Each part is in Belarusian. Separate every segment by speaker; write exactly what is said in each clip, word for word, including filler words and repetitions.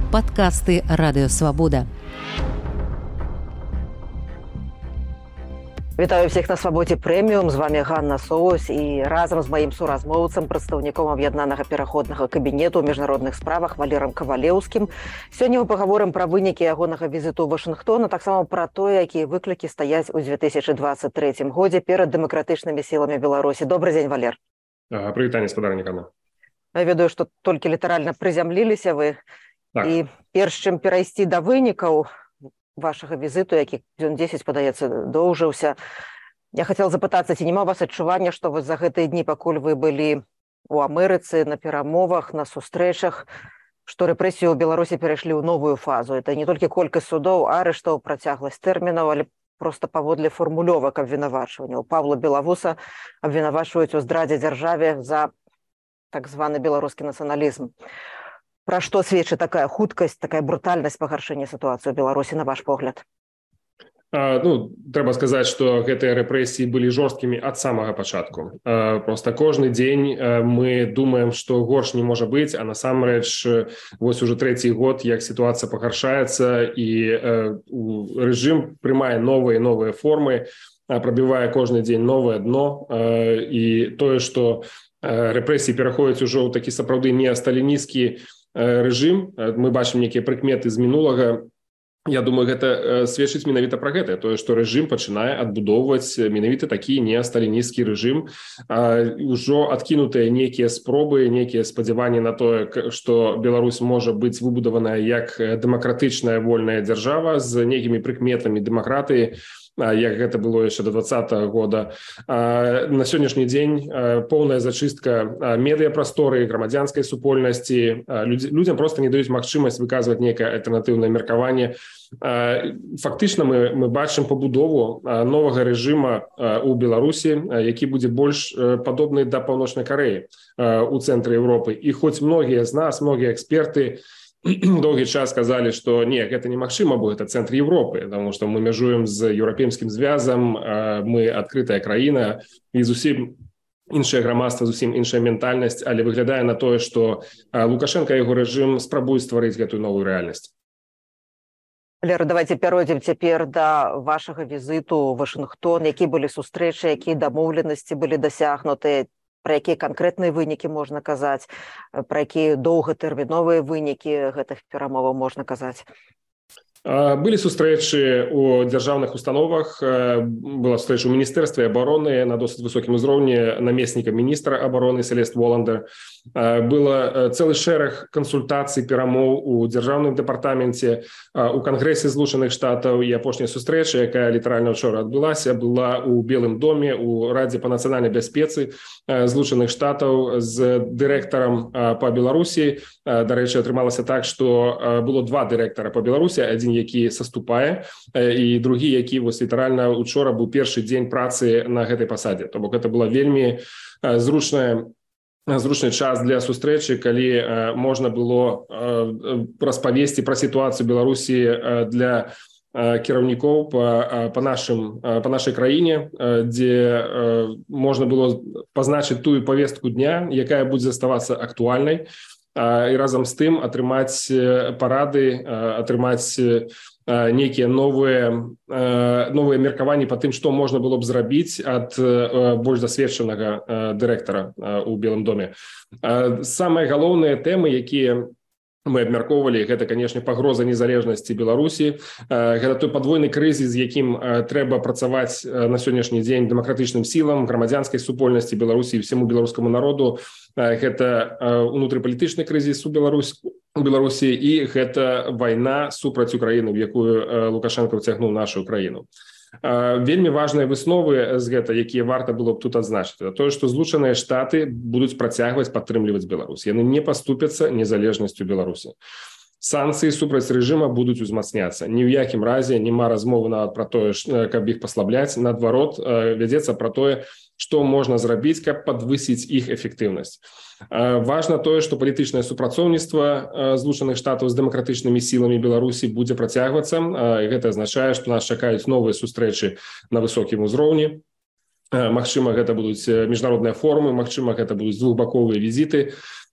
Speaker 1: Падкасты Радыёвабода.
Speaker 2: Вітаю всіх на Свабодзе Прэміум. З вами Ганна Соус і разам з маім суразмоўцам, прадстаўніком аб'яднанага пераходнага кабінету ў міжнародных справах Валерам Кавалеўскім. Сёння мы паговорым пра вынікі ягонага візіту ў Вашынгтон, а таксама пра тое, якія выклікі стаяць у две тысячы дваццаць трэцім годзе перад дэмакратычнымі сіламі Беларусі. Добрый дзень, Валер.
Speaker 3: Ага, прывітанне, спадарня Ганна.
Speaker 2: Я ведаю, што толькі літаральна прызямліліся вы.
Speaker 3: Так.
Speaker 2: І перш чым перайсці да вынікаў вашага візіту, які дзён дзесяць, падаецца, доўжыўся. Я хацела запытацца, ці няма у вас адчування, што вось за гэтыя дні, пакуль вы былі у Амерыцы, на перамовах, на сустрэчах, што рэпрэсіі ў Беларусі перайшлі ў новую фазу. Это не толькі колькасць судоў, арыштаў, працягласць тэрмінаў, але проста паводле формулёвак абвінавачванняў. Павла Белавуса абвінавачваюць у здрадзе дзяржаве за так званы беларускі нацыяналізм. Пра што сведчыць такая хуткасць, такая брутальнасць пагаршэння сітуацыі ў Беларусі, на ваш погляд?
Speaker 3: А, ну, трэба сказаць, што гэтыя рэпрэсіі былі жорсткімі ад самага пачатку. А, проста кожны дзень мы думаем, што горш не можа быць, а насамрэч вось уже трэці год, як сітуацыя пагаршаецца, і а, рэжым прымае новыя і новыя формы, а, прабівае кожны дзень новае дно, а, і тое, што а, рэпрэсіі пераходзяць ужо ў такі сапраўды неасталінісцкі рэжым, мы бачым нейкія прыкметы з мінулага. Я думаю, гэта сведчыць менавіта пра гэта, тое, што рэжым пачынае адбудоўваць менавіта такі неасталінісцкі рэжым. Ужо адкінутыя нейкія спробы, нейкія спадзяванні на тое, што Беларусь можа быць выбудаваная як дэмакратычная вольная дзяржава з нейкімі прыкметамі дэмакратыі, як гэта было яшчэ да двадцатага года. На сённяшні дзень поўная зачыстка медыяпрасторы, грамадзянскай супольнасці. Людзям проста не даюць магчымасць выказваць нейкае альтэрнатыўнае меркаванне. Фактычна мы, мы бачым пабудову новага рэжыма ў Беларусі, які будзе больш падобны да Паўночнай Карэі ў цэнтры Еўропы. І хоць многія з нас, многія эксперты доўгі час казалі, што не, гэта немагчыма, бо гэта цэнтр Еўропы, таму што мы мяжуем з еўрапейскім звязам, мы адкрытая краіна, і зусім іншае грамадства, зусім іншая ментальнасць, але выглядае на тое, што Лукашенка і яго рэжым спрабуюць стварыць гэтую новую рэальнасць.
Speaker 2: Лера, давайте перайдзем цяпер да вашага візіту ў Вашынгтон. Які былі сустрэчы, якія дамоўленасці былі дасягнутыя, пра якія канкрэтныя вынікі можна казаць, пра якія доўгатэрміновыя вынікі гэтых перамоваў можна казаць?
Speaker 3: Былі сустрэчы ў дзяржаўных установах, была сустрэча ў Міністэрстве абароны на досыць высокім узроўні намесніка міністра абароны Селест Воландер. Было цэлы шэраг кансультацый, перамоў у дзяржаўным дэпартаменце, у Кангрэсе Злучаных Штатаў, і апошняя сустрэча, якая літаральна ўчора адбылася, была ў Белым доме, у Радзе па нацыянальнай бяспецы Злучаных Штатаў з дырэктарам па Беларусі. Дарэчы, атрымалася так, што было два дырэктара па Беларусі, адзін які саступае, і другі, які вось літаральна учора быў першы дзень працы на гэтай пасадзе. То бок гэта была вельмі зручная зручны час для сустрэчы, калі можна было распавесці пра сітуацыю Беларусі для кіраўнікоў па, па, нашым, па нашай краіне, дзе можна было пазначыць тую павестку дня, якая будзе заставацца актуальнай, і разам з тым атрымаць парады, атрымаць нейкія новыя, новыя меркаванні па тым, што можна было б зрабіць ад больш дасведчанага дырэктара ў Белым доме. Самыя галоўныя тэмы, якія мы абмяркоўвалі, гэта, канешне, пагроза незалежнасці Беларусі. Гэта той падвойны крызіс, з якім трэба працаваць на сённяшні дзень дэмакратычным сілам, грамадзянскай супольнасці Беларусі і всяму беларускаму народу. Гэта унутрыпалітычны крызіс у Беларусі, і гэта вайна супраць Украіны, в якую Лукашенко ўцягнуў нашу краіну. Вельмі важныя высновы з гэта, якія варта было б тут адзначыць, тое, што Злучаныя Штаты будуць працягваць падтрымліваць Беларусь. Яны не паступяцца незалежнасцю Беларусі. Санкцыі супраць рэжыма будуць узмацняцца. Ні ў якім разе няма размовы нават пра тое, каб іх паслабляць. Наадварот, вядзецца пра тое, што можна зрабіць, каб падвысіць іх эфектыўнасць. Важна тое, што палітычнае супрацоўніцтва Злучаных Штатаў з дэмакратычнымі сіламі Беларусі будзе працягвацца. Гэта азначае, што нас чакаюць новыя сустрэчы на высокім узроўні. Магчыма, гэта будуць міжнародныя форумы, магчыма, гэта будуць двухбаковыя візіты.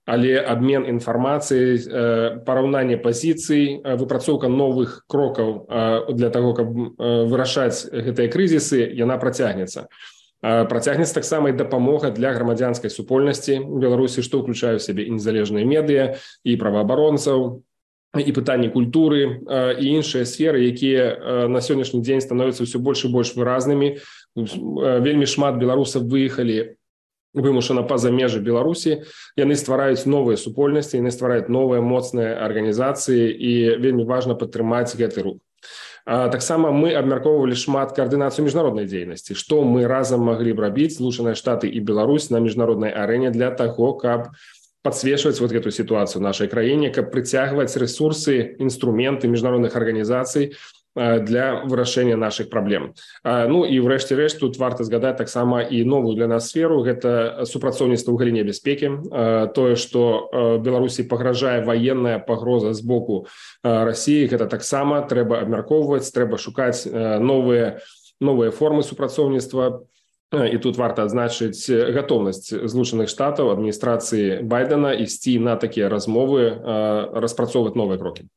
Speaker 3: але абмен інфармацыяй, параўнанне пазіцый, выпрацоўка новых крокаў для таго, каб вырашаць гэтыя крызісы, яна працягнецца. Працягнецца таксама і дапамога для грамадзянскай супольнасці ў Беларусі, што ўключае ў сябе і незалежныя медыа, і праваабаронцаў, і пытанні культуры, і іншыя сферы, якія на сённяшні дзень становяцца ўсё больш і больш выразнымі. Вельмі шмат беларусаў выехалі вымушана па-за межы Беларусі. Яны ствараюць новыя супольнасці, яны ствараюць новыя моцныя арганізацыі, і вельмі важна падтрымаць гэты рух. Таксама мы абмяркоўвалі шмат каардынацыю міжнароднай дзейнасці, што мы разам маглі б рабіць, Злучаныя Штаты і Беларусь, на міжнароднай арэне для таго, каб подсвечивать вот эту ситуацию в нашей краине, как притягивать ресурсы, инструменты міжнародных организаций для вырашэння наших проблем. Ну і врэшце рэшт тут варта згадаць таксама і новую для нас сферу, гэта супрацоўніцтва ў галіне бяспекі. Тое, што Беларусі пагражае военная пагроза з боку Расіі, гэта таксама трэба абмяркоўваць, трэба шукаць новыя, новыя формы супрацоўніцтва. І тут варта адзначыць гатоўнасць Злучаных Штатаў, адміністрацыі Байдена ісці на такія размовы, распрацоўваць новыя крокі.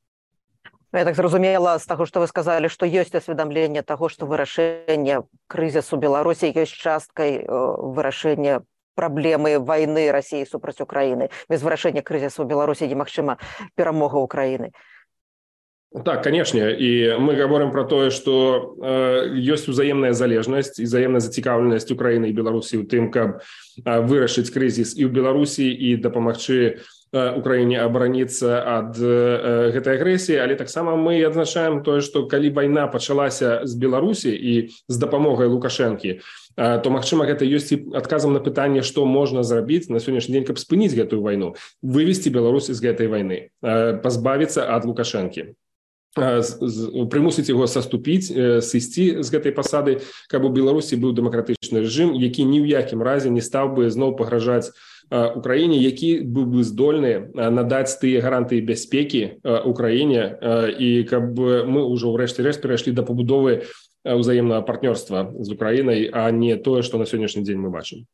Speaker 2: Я так зразумела з таго, што вы сказалі, што ёсць асведамленне таго, што вырашэнне крызісу Беларусі ёсць часткай вырашэння праблемы вайны Расіі супраць Украіны. Без вырашэння крызісу Беларусі немагчыма перамога Украіны.
Speaker 3: Так, конечно, и мы говорим про то, что э, есть взаимная залежность и взаимная зацікаўленасць Украины и Беларуси в тем, как э, вырашыць кризис и в Беларуси, и дапамагчы э, Украине обороніцца ад э, гэтай агрэсіі, але таксама мы адзначаем то, что калі вайна пачалася з Беларусі і з дапамогай Лукашэнкі, э, то, магчыма, гэта ёсць і адказам на пытанне, што можна зрабіць на сённяшні дзень, каб спыніць гэтую вайну, вывесці Беларусь з гэтай вайны, э, пазбавіцца ад Лукашэнкі. Прымусіць яго саступіць, сысці з гэтай пасады, каб у Беларусі быў дэмакратычны рэжым, які ні ў якім разе не стаў бы зноў пагражаць Украіне, які быў бы здольны надаць тыя гарантыі бяспекі Украіне, і каб мы ўжо ўрэшце рэшт перайшлі да пабудовы ўзаемнага партнёрства з Украінай, а не тое, што на сённяшні дзень мы бачым.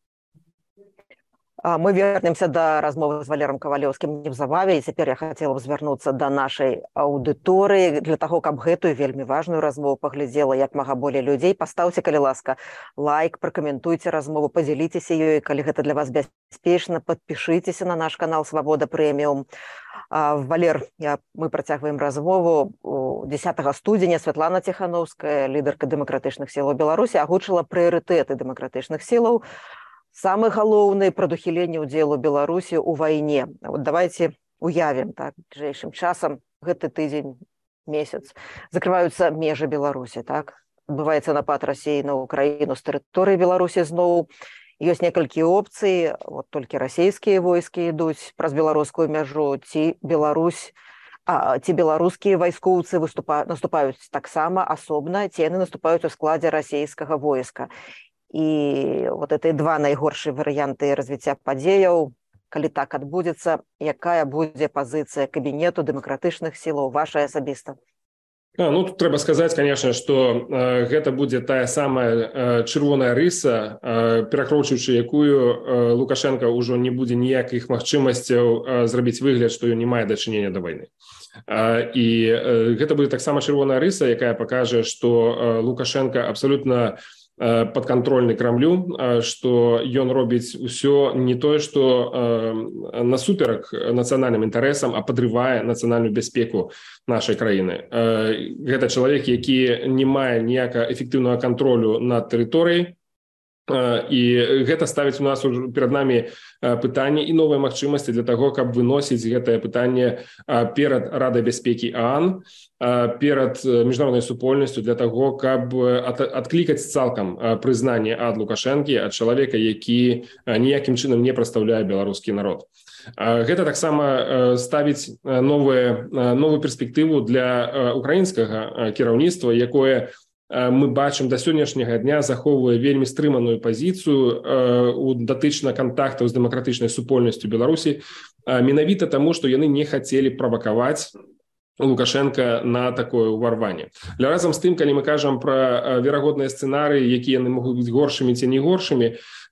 Speaker 2: Мы вернемся до размовы з Валером Кавалёўскім неўзабаве, і цяпер я хацела б звярнуцца да нашай аўдыторыі для таго, каб гэтую вельмі важную размову паглядзела як мага болей людзей. Пастаўце, калі ласка, лайк, пракаментуйце размову, падзяліцеся ёй, калі гэта для вас бяспечна, падпішыцеся на наш канал Свабода Прэміум. Валер, я, мы працягваем размову. дзесятага студзеня Святлана Ціхановская, лідарка дэмакратычных сілаў Беларусі, агучыла прыярытэты дэмакратычных сілаў. Самы галоўны прадухіленне ўдзелу Беларусі ў вайне. Вот давайте уявім, так, бліжэйшым часам, гэты тыдзень, месяц, закрываюцца межы Беларусі, так? Адбываецца напад Расіі на Украіну з тэрыторыі Беларусі зноў. Ёсць некалькі опцый, вот толькі расійскія войскі ідуць праз беларускую мяжу, ці Беларусь, а, ці беларускія вайскоўцы выступаюць, наступаюць таксама асобна, ці яны наступаюць у складзе расійскага войска. І вот это два найгоршыя варыянты развіцця падзеяў. Калі так адбудзецца, якая будзе пазіцыя кабінету дэмакратычных сілаў, ваша асабіста?
Speaker 3: А, ну, тут трэба сказаць, конечно, што э, гэта будзе тая самая э, чырвоная рыса, э, перакроўчыўшы якую э, Лукашенко ўжо не будзе ніякіх магчымасцяў э, зрабіць выгляд, што ён не мае дачынення да вайны. Э, і э, гэта будзе таксама чырвоная рыса, якая пакажа, што э, Лукашенко абсолютно падкантрольны Крамлю, што ён робіць усё не тое, што насуперак нацыянальным інтарэсам, а падрывае нацыянальную бяспеку нашай краіны. Гэта чалавек, які не мае ніякага эфектыўнага кантролю над тэрыторыяй, і гэта ставіць у нас перад намі пытанне і новыя магчымасці для таго, каб выносіць гэтае пытанне перад Радай бяспекі ААН, перад міжнароднай супольнасцю для таго, каб адклікаць цалкам прызнанне ад Лукашэнкі, ад чалавека, які ніякім чынам не прадстаўляе беларускі народ. Гэта таксама ставіць новую, новую перспектыву для украінскага кіраўніцтва, якое мы бачым да сённяшняга дня захоўвае вельмі стрыманую пазіцыю у датычна кантактаў з дэмакратычнай супольнасцю Беларусі, менавіта таму, што яны не хацелі правакаваць Лукашенко на такое ўварванне. Але разам з тым, калі мы кажам пра верагодныя сцэнарыі, якія яны могуць быць горшымі ці не горшымі,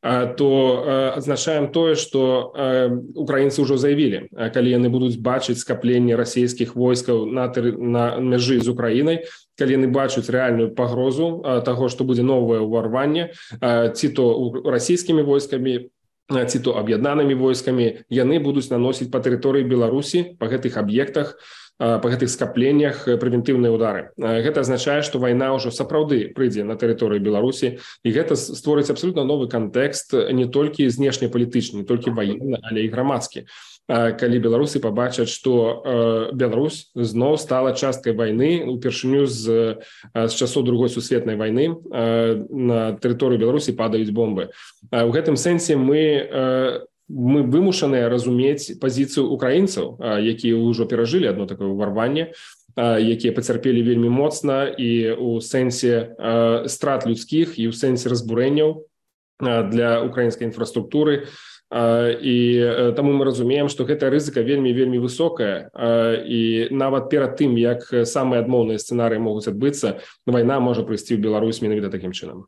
Speaker 3: то адзначаем тое, што украінцы ўжо заявілі, калі яны будуць бачыць скапленне расійскіх войскаў на, на мяжы з Украінай, калі яны бачаць рэальную пагрозу таго, што будзе новае ўварванне, ці то расійскімі войскамі, ці то аб'яднанымі войскамі, яны будуць наносіць па тэрыторыі Беларусі, па гэтых аб'ектах, па гэтых скапленнях прэвентыўныя ўдары. Гэта азначае, што вайна ўжо сапраўды прыйдзе на тэрыторыю Беларусі, і гэта створыць абсалютна новы кантэкст не толькі знешнепалітычны, не толькі ваенны, але і грамадскі. Калі беларусы пабачаць, што Беларусь зноў стала часткай вайны, упершыню з, з часоў Другой сусветнай вайны на тэрыторыю Беларусі падаюць бомбы. У гэтым сэнсе мы мы вымушаныя разумець пазіцыю украінцаў, якія ўжо перажылі адно такое ўварванне, якія пацярпелі вельмі моцна і ў сэнсе страт людскіх, і ў сэнсе разбурэнняў для украінскай інфраструктуры. І таму мы разумеем, што гэта рызыка вельмі-вельмі высокая, і нават перад тым, як самыя адмоўныя сцэнарыі могуць адбыцца, вайна можа прыйсці ў Беларусь менавіта такім чынам.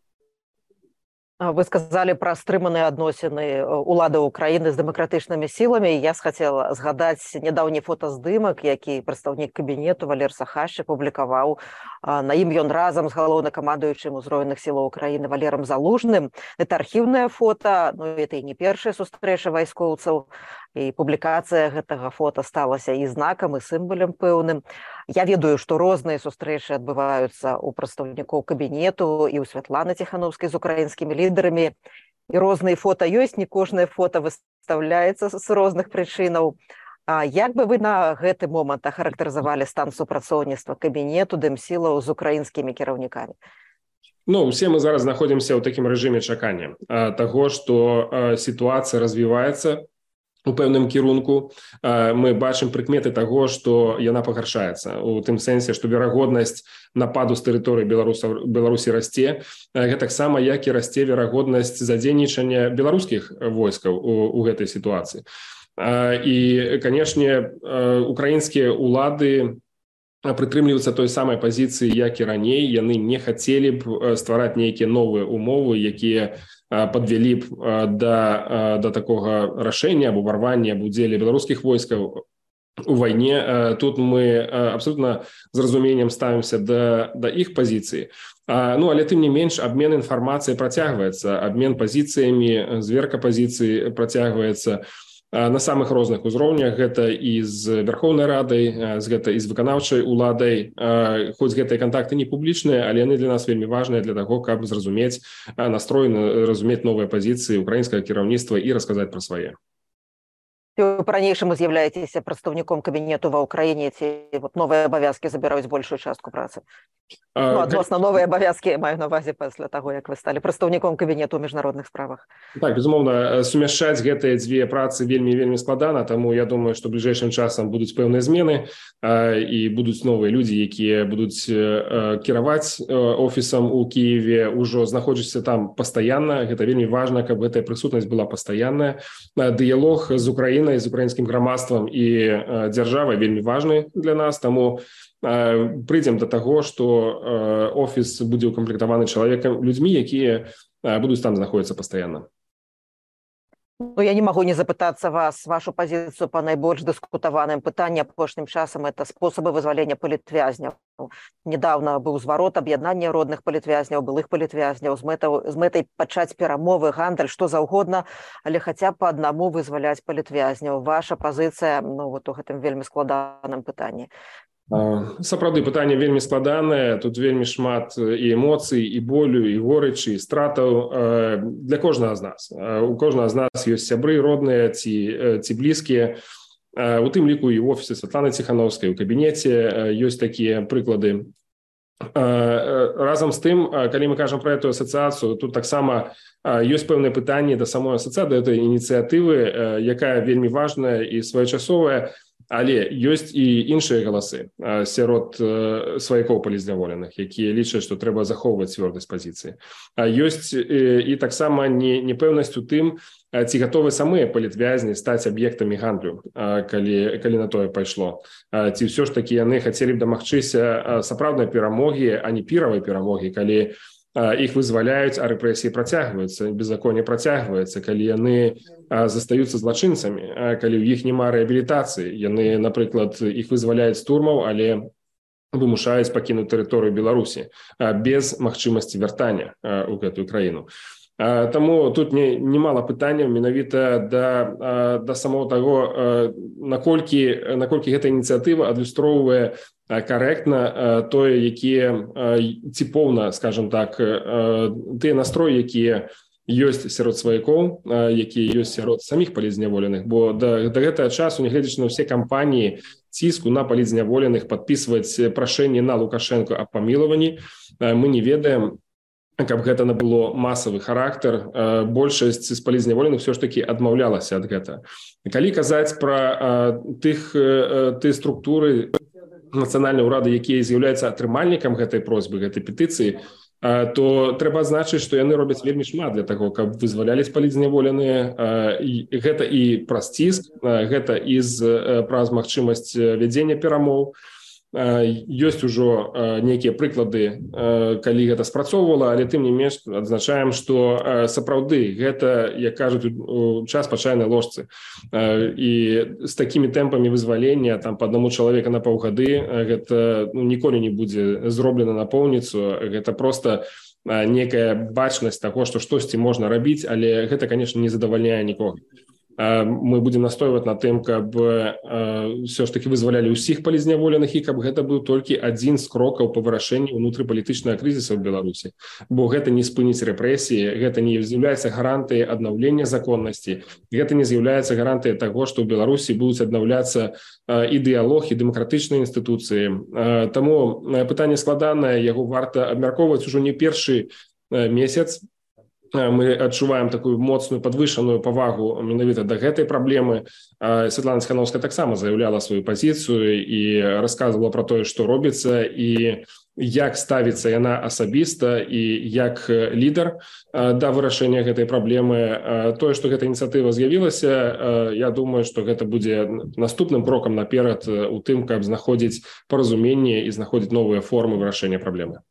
Speaker 2: Вы сказали про стрыманыя адносіны улады Украіны з дэмакратычнымі сіламі. Я схацела згадаць нядаўні фотаздымак, які прадстаўнік кабінету Валер Сахашчык публікаваў. На ім ён разам з галоўнакамандуючым узброеных сілаў Украіны Валерам Залужным. Это архіўнае фота, ну это і не першая сустрэча вайскоўцаў. І публікацыя гэтага фота сталася і знакам, і сімвалем пэўным. Я ведаю, што розныя сустрэчы адбываюцца ў прадстаўнікоў кабінету і ў Святланы Ціхановскай з украінскімі лідарамі. І розныя фота ёсць, не кожнае фота выстаўляецца з розных прычынаў. А як бы вы на гэты момант ахарактарызавалі стан супрацоўніцтва кабінету дэмсілаў з украінскімі кіраўнікамі?
Speaker 3: Ну, усе мы зараз знаходзімся ў такім рэжыме чакання таго, што сітуацыя развіваецца у пэўным кірунку. Мы бачым прыкметы таго, што яна пагаршаецца. У тым сэнсе, што верагоднасць нападу з тэрыторыі Беларусі расце. Гэтаксама, як і расце верагоднасць задзейнічання беларускіх войскаў у, у гэтай сітуацыі. І, канешне, украінскія ўлады прытрымліваюцца той самай пазіцыі, як і раней. Яны не хацелі б ствараць нейкія новыя умовы, якія подвели б до, до такого рашения об уварванні, об удзеле беларускіх войскаў у вайне. Тут мы абсолютно з разуменнем ставимся до, до іх пазіцыі. Ну, але тым не менш, абмен інфармацыяй працягваецца, абмен пазіцыямі, зверка пазіцыі працягваецца на самых розных узроўнях. Гэта і з Верховнай Радай, з гэта і з выканаўчай уладай. Хоць гэтыя кантакты не публічныя, але яны для нас вельмі важныя для таго, каб зразумець настрой, разумець новыя пазіцыі украінскага кіраўніцтва і расказаць пра свае.
Speaker 2: Вы па-ранейшаму з'яўляецеся прадстаўніком кабінету ва ўкраіне, ці вот новыя абавязкі забіраюць большую частку працы? Ну, адносна новыя абавязкі, маю на ўвазе пасля таго, як вы сталі прадстаўніком кабінету ў міжнародных справах.
Speaker 3: Так, безумоўна, сумяшчаць гэтыя дзве працы вельмі-вельмі складана, таму я думаю, што бліжэйшым часам будуць пэўныя змены і будуць новыя людзі, якія будуць кіраваць офісам у Кіеве, ужо знаходзяцца там пастаянна. Гэта вельмі важна, каб гэтая прысутнасць была пастаянная. Дыялог з Украінай, з украінскім грамадствам і дзяржавай вельмі важны для нас, таму прыйдзем да таго, што офіс будзе укамплектаваны чалавекам, людзьмі, якія будуць там знаходзіцца пастаянна.
Speaker 2: Ну, я не могу не запытаться вас, вашу позицию по наибольш дискутаваным пытанням апошнім часам, это способы вызвалення палітвязняў. Недавно быў зварот аб'яднання родных палітвязняў, былых палітвязняў з мэтай, з мэтай пачаць перамовы, гандаль, што заўгодна, але хаця па аднаму вызваляць палітвязняў. Ваша пазіцыя, ну, вот у гэтым вельмі складаным пытанні.
Speaker 3: Сапраўды, пытанне вельмі складанае, тут вельмі шмат і эмоцый, і болю, і горычы, і стратаў для кожнага з нас. У кожнага з нас ёсць сябры родныя ці, ці блізкія. У тым ліку і ў офісе Святланы Ціхановскай, у кабінеце ёсць такія прыклады. Разам з тым, калі мы кажам пра эту асацыяцыю, тут таксама ёсць пэўнае пытанне да самой асацыяцыі, да этой ініцыятывы, якая вельмі важная і своечасовая. Але ёсць і іншыя галасы сярод сваякоў палізняволеных, якія лічаць, што трэба захоўваць цвёрдасць пазіцыі. Ёсць і таксама непэўнасць у тым, ці гатовы самыя палітвязні стаць аб'ектамі гандлю, калі, калі на тое пайшло. Ці ўсё ж такі яны хацелі б дамагчыся сапраўднай перамогі, а не піравай перамогі, калі іх вызваляюць, а рэпрэсіі працягваюцца, беззаконне працягваецца, калі яны застаюцца злачынцамі, калі ў іх няма рэабілітацыі, яны, напрыклад, іх вызваляюць з турмаў, але вымушаюць пакінуць тэрыторыю Беларусі без магчымасці вяртання ў гэтую краіну. Таму тут не, немало пытанняў менавіта да, да самого таго, наколькі, наколькі гэта ініцыятыва адлюстроўвае карэктна тое, якія ціпоўна, скажем так, тыя настроі, якія ёсць сярод сваякоў, якія ёсць сярод саміх палітзняволеных, бо да, да гэтага часу, нягледзячы на ўсе кампаніі ціску на палітзняволеных, падпісваць прашэнне на Лукашэнку аб памілаванні, мы не ведаем, каб гэта набыло масавы характар. Большасць з палітзняволеных все ж таки адмаўлялася ад гэта. Калі казаць пра тых, тыя структуры нацыянальныя ўрады, якія з'яўляюцца атрымальнікам гэтай просьбы, гэтай петыцыі, то трэба адзначыць, што яны робяць вельмі шмат для таго, каб вызвалялись палітзняволеныя. Гэта і праз ціск, гэта і праз магчымасць вядзення перамоў. Ёсць ужо нейкія прыклады, калі гэта спрацоўвала, але тым не менш адзначаем, што сапраўды гэта, як кажуць, час па чайнай ложцы. І з такімі тэмпамі вызвалення там па аднаму чалавека на паўгады гэта ну, ніколі не будзе зроблена напоўніцу. Гэта проста некая бачнасць таго, што штосьці можна рабіць, але гэта, конечно, не задавальняе нікога. Мы будем настойваць на тым, каб все ж таки вызвалялі ўсіх палітзняволеных і каб гэта быў толькі адзін з крокаў па вырашэнні ўнутрыпалітычнага крызіса ў Беларусі. Бо гэта не спыніць рэпрэсіі, гэта не з'яўляецца гарантыяй аднаўлення законнасці, гэта не з'яўляецца гарантыяй таго, што ў Беларусі будуць аднаўляцца і дыялог, і дэмакратычныя інстытуцыі. Таму пытанне складанае, яго варта абмяркоўваць ужо не першы месяц. Мы адчуваем такую моцную падвышаную павагу менавіта да гэтай праблемы. Святлана Ціхановская таксама заяўляла сваю пазіцыю і расказвала пра тое, што робіцца і як ставіцца яна асабіста і як лідар да вырашэння гэтай праблемы. Тое, што гэта ініцыятыва з'явілася, я думаю, што гэта будзе наступным крокам наперад у тым, каб знаходзіць паразуменне і знаходзіць новыя формы вырашэння праблемы.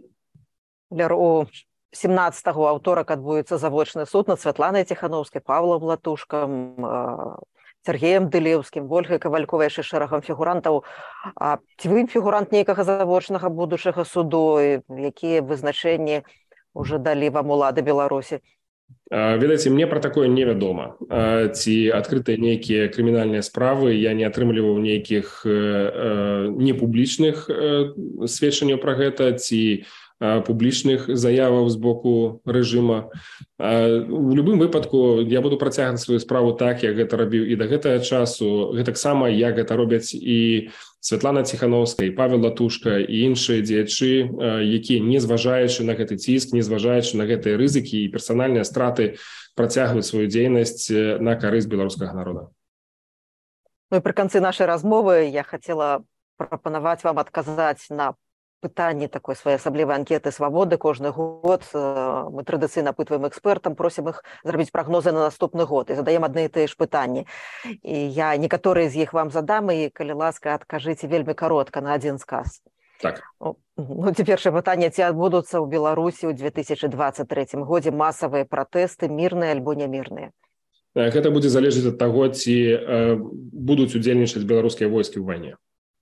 Speaker 2: У семнадцатага аўторак адбудзецца завочны суд над Святланай Ціхановскай, Павлам Латушкам, Сергеем Дылеўскім, Ольгай Кавальковай, яшчэ шэрагам фігурантаў. А ці вы фігурант нейкага завочнага будучага суду? Якія вызначэнні ўжо далі вам улады Беларусі?
Speaker 3: Ведаеце, мне пра такое невядома. Ці адкрытыя нейкія крымінальныя справы, я не атрымліваў нейкіх непублічных сведчанняў пра гэта, ці публічных заяваў з боку рэжыма. У любым выпадку я буду працягваць сваю справу так, як гэта рабіў і да гэтага часу, гэтаксама як гэта робяць і Святлана Ціхановская, і Павел Латушка, і іншыя дзеячы, якія, не зважаючы на гэты ціск, не зважаючы на гэтыя рызыкі і персанальныя страты, працягваюць сваю дзейнасць на карысць беларускага народа.
Speaker 2: Ну і пры канцы нашай размовы я хацела прапанаваць вам адказаць на пытанні такой своеасаблівай анкеты «Свабоды». Кожны год мы традыцыйна апытваем экспертам, просім іх зрабіць прагнозы на наступны год і задаем адны і тыя ж пытанні. І я некаторыя з іх вам задам, і, калі ласка, адкажыце вельмі каротка на адзін сказ.
Speaker 3: Так.
Speaker 2: Ну, ці першае пытанне, ці адбудуцца ў Беларусі ў две тысячы дваццаць трэцім годзе масавыя пратэсты, мірныя альбо нямірныя?
Speaker 3: Гэта будзе залежаць ад таго, ці будуць удзельнічаць беларускія войскі ў вайне.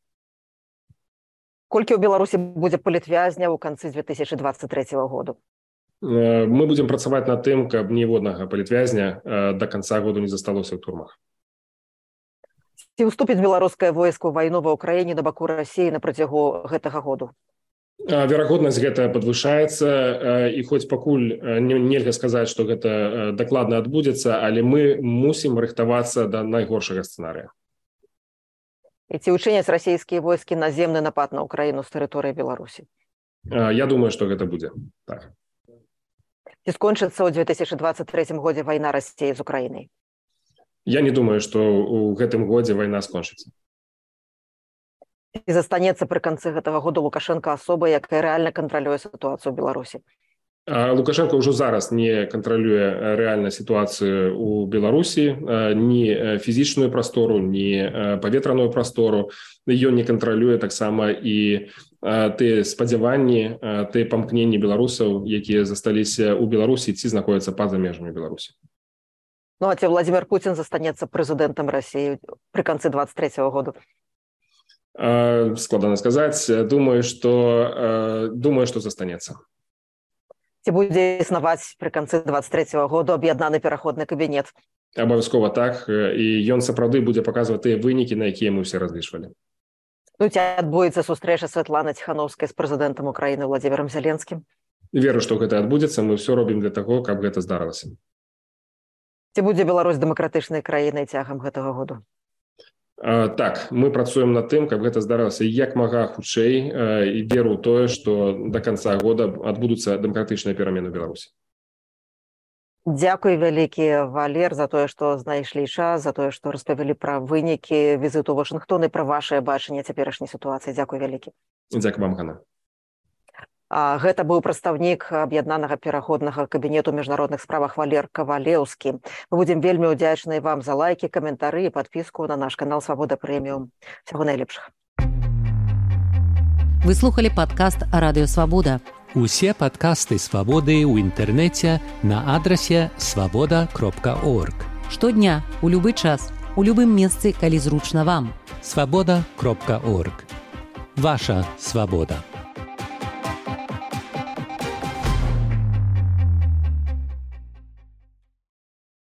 Speaker 2: Колькі ў Беларусі будзе палітвязняў у канцы две тысячы дваццаць трэцяга году?
Speaker 3: Мы будзем працаваць над тым, каб ніводнага палітвязня да канца году не засталося ў турмах.
Speaker 2: Ці ўступіць беларускае войска ў вайну ва ўкраіне на баку Расіі на працягу гэтага году?
Speaker 3: Верагоднасць гэта падвышаецца, і хоць пакуль нельга сказаць, што гэта дакладна адбудзецца, але мы мусім рыхтавацца да найгоршага сцэнарыя.
Speaker 2: І ці ўчыняць расійскія войскі наземны напад на Украіну з тэрыторыі Беларусі?
Speaker 3: Я думаю, што гэта будзе. Так.
Speaker 2: Ці скончыцца ў две тысячы дваццаць трэцім годзе вайна Расіі з Украінай?
Speaker 3: Я не думаю, што ў гэтым годзе вайна скончыцца.
Speaker 2: І застанецца пры канцы гэтага года Лукашенко асобай, якая рэальна кантралюе сітуацыю ў Беларусі?
Speaker 3: Лукашенко ўжо зараз не кантралюе рэальна сітуацыю ў Беларусі, ні фізічную прастору, ні паветраную прастору. Ён не кантралюе таксама і тыя спадзяванні, тыя памкненні беларусаў, якія засталіся ў Беларусі ці знаходзяцца па-за межамі Беларусі.
Speaker 2: Ну, а ці Владимир Путин застанецца прэзідэнтам России пры канцы двадцать третьего году?
Speaker 3: Складана сказаць. Думаю, што думаю, што застанецца.
Speaker 2: Ці будзе існаваць пры канцы двадцать третьего году аб'яднаны пераходны кабінет?
Speaker 3: Абавязкова так, і ён сапраўды будзе паказваць тыя вынікі, на якія мы ўсе разлічвалі.
Speaker 2: Ну, ці адбудзецца сустрэча Святланы Ціхановскай з прэзідэнтам Украіны Владимиром Зеленскім?
Speaker 3: Веру, што гэта адбудзецца, мы ўсё робім для таго, каб гэта здарылася.
Speaker 2: Ці будзе Беларусь дэмакратычнай краінай цягам гэтага году?
Speaker 3: А, так, мы працуем над тым, каб гэта здарылася як мага хутчэй, і веру ў тое, што да канца года адбудуцца дэмакратычныя перамены ў Беларусі.
Speaker 2: Дзякуй вялікі, Валер, за тое, што знайшлі час, за тое, што распавялі пра вынікі візіту ў Вашынгтон і пра вашае бачанне цяперашняй сітуацыі. Дзякуй вялікі.
Speaker 3: Дзякуй вам, Ганна.
Speaker 2: А гэта быў прадстаўнік аб'яднанага пераходнага кабінету міжнародных справах Валер Кавалеўскі. Мы будзем вельмі ўдзячныя вам за лайкі, каментары і падпіску на наш канал Свабода Прэміум. Всяго найлепшага.
Speaker 1: Вы слухали падкаст Радыё Свабода.
Speaker 4: Усе падкасты Свабоды ў інтэрнэце на адрасе свабода кропка орг.
Speaker 1: Штодня, у любы час, у любым месцы, калі зручна вам.
Speaker 4: свабода кропка орг. Ваша свабода.